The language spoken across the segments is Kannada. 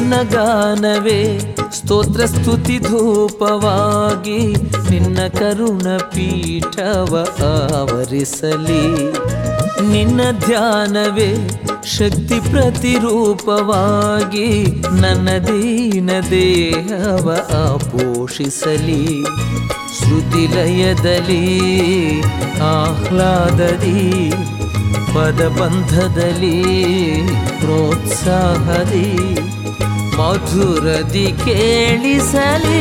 ನನ್ನ ಗಾನವೇ ಸ್ತೋತ್ರ ಸ್ತುತಿ ಧೂಪವಾಗಿ ನಿನ್ನ ಕರುಣ ಪೀಠವ ಆವರಿಸಲಿ. ನಿನ್ನ ಧ್ಯಾನವೇ ಶಕ್ತಿ ಪ್ರತಿರೂಪವಾಗಿ ನನ್ನ ದೀನ ದೇಹವ ಪೋಷಿಸಲಿ. ಶ್ರುತಿಲಯದಲ್ಲಿ ಆಹ್ಲಾದದಿ ಪದಬಂಧದಲ್ಲಿ ಪ್ರೋತ್ಸಾಹದಿ ಮಧುರದಿ ಕೇಳಿಸಲಿ.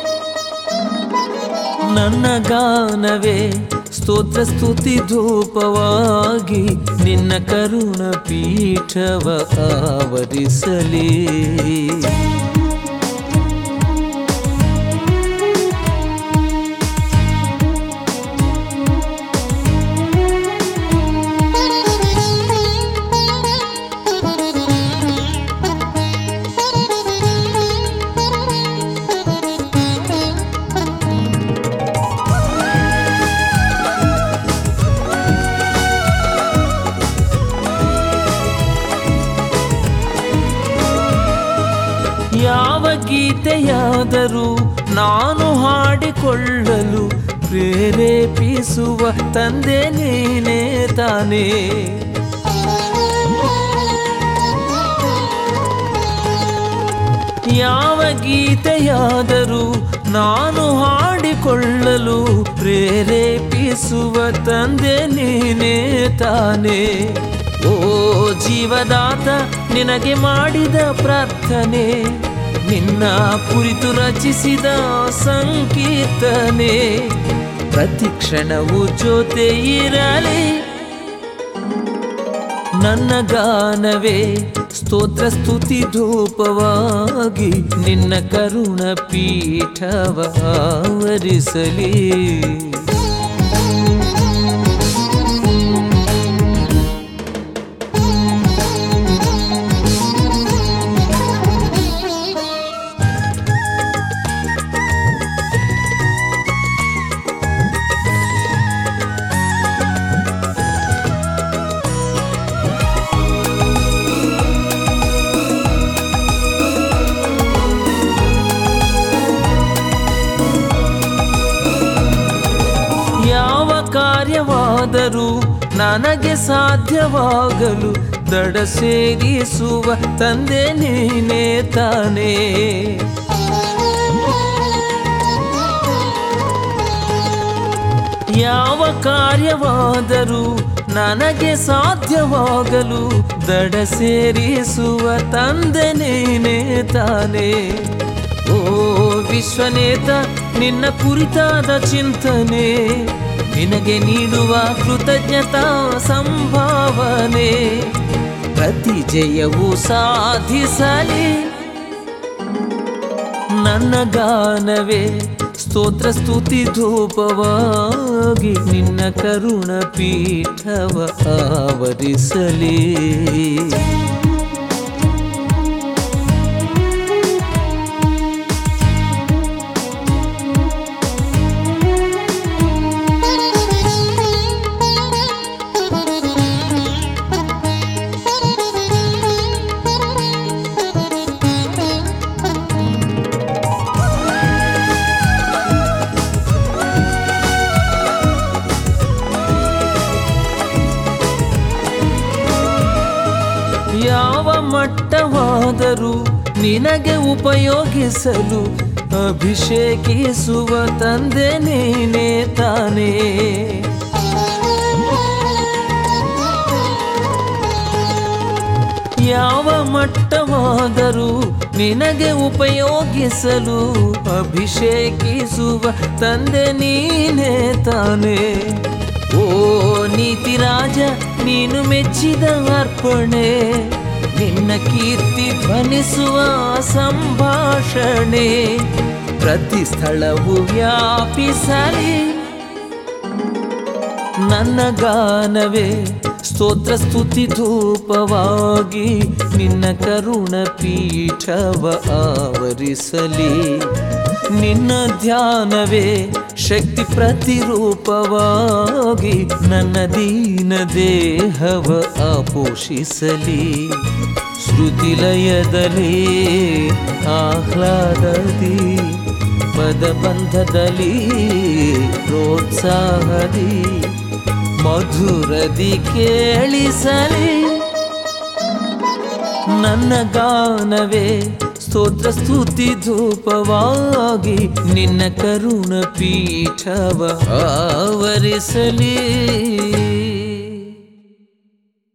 ನನ್ನ ಗಾನವೇ ಸ್ತೋತ್ರ ಸ್ತುತಿ ಧೂಪವಾಗಿ ನಿನ್ನ ಕರುಣ ಪೀಠವ ಆವರಿಸಲಿ. ಯಾವ ಗೀತೆಯಾದರೂ ನಾನು ಹಾಡಿಕೊಳ್ಳಲು ಪ್ರೇರೇಪಿಸುವ ತಂದೆ ನೀನೇ ತಾನೇ. ಯಾವ ಗೀತೆಯಾದರೂ ನಾನು ಹಾಡಿಕೊಳ್ಳಲು ಪ್ರೇರೇಪಿಸುವ ತಂದೆ ನೀನೇ ತಾನೇ. ಓ ಜೀವದಾತ, ನಿನಗೆ ಮಾಡಿದ ಪ್ರಾರ್ಥನೆ, ನಿನ್ನ ಕುರಿತು ರಚಿಸಿದ ಸಂಕೀರ್ತನೆ ಪ್ರತಿ ಕ್ಷಣವೂ ಜೊತೆ ಇರಲಿ. ನನ್ನ ಗಾನವೇ ಸ್ತೋತ್ರ ಸ್ತುತಿ ಧೂಪವಾಗಿ ನಿನ್ನ ಕರುಣ ಪೀಠವ ಆವರಿಸಲಿ. ಕಾರ್ಯವಾದರೂ ನನಗೆ ಸಾಧ್ಯವಾಗಲು ದಡ ಸೇರಿಸುವ ತಂದೆ ನೀನೇ ತಾನೇ. ಯಾವ ಕಾರ್ಯವಾದರೂ ನನಗೆ ಸಾಧ್ಯವಾಗಲು ದಡ ಸೇರಿಸುವ ತಂದೆ ನೀನೇ ತಾನೇ. ಓ ವಿಶ್ವನೇತ, ನಿನ್ನ ಕುರಿತಾದ ಚಿಂತನೆ, ನಿನಗೆ ನೀಡುವ ಕೃತಜ್ಞತಾ ಸಂಭಾವನೆ ಪ್ರತಿ ಜಯವು ಸಾಧಿಸಲಿ. ನನ್ನ ಗಾನವೇ ಸ್ತೋತ್ರ ಸ್ತುತಿ ಧೂಪವಾಗಿ ನಿನ್ನ ಕರುಣ ಪೀಠವ ಆವರಿಸಲಿ. ಯಾವ ಮಟ್ಟವಾದರೂ ನಿನಗೆ ಉಪಯೋಗಿಸಲು ಅಭಿಷೇಕಿಸುವ ತಂದೆ ನೀನೇ ತಾನೇ. ಯಾವ ಮಟ್ಟವಾದರೂ ನಿನಗೆ ಉಪಯೋಗಿಸಲು ಅಭಿಷೇಕಿಸುವ ತಂದೆ ನೀನೇ ತಾನೇ. ಓ ನೀತಿ ರಾಜ, ನೀನು ಮೆಚ್ಚಿದ ಅರ್ಪಣೆ, ನಿನ್ನ ಕೀರ್ತಿ ಧ್ವನಿಸುವ ಸಂಭಾಷಣೆ ಪ್ರತಿ ಸ್ಥಳವು ವ್ಯಾಪಿಸಲಿ. ನನ್ನ ಗಾನವೇ ಸ್ತೋತ್ರ ಸ್ತುತಿ ಧೂಪವಾಗಿ ನಿನ್ನ ಕರುಣ ಪೀಠವ ಆವರಿಸಲಿ. ನಿನ್ನ ಧ್ಯಾನವೇ ಶಕ್ತಿ ಪ್ರತಿರೂಪವಾಗಿ ನನ್ನ ದೀನ ದೇಹವ ಅಪೋಷಿಸಲಿ. ಶ್ರುತಿಲಯದಲ್ಲಿ ಆಹ್ಲಾದದಿ ಪದಬಂಧದಲ್ಲಿ ಪ್ರೋತ್ಸಾಹದಿ ಮಧುರದಿ ಕೇಳಿಸಲಿ. ನನ್ನ ಗಾನವೇ ಸ್ತೋತ್ರ ಸ್ತುತಿ ಧೂಪವಾಗಿ ನಿನ್ನ ಕರುಣ ಪೀಠವ ಆವರಿಸಲಿ.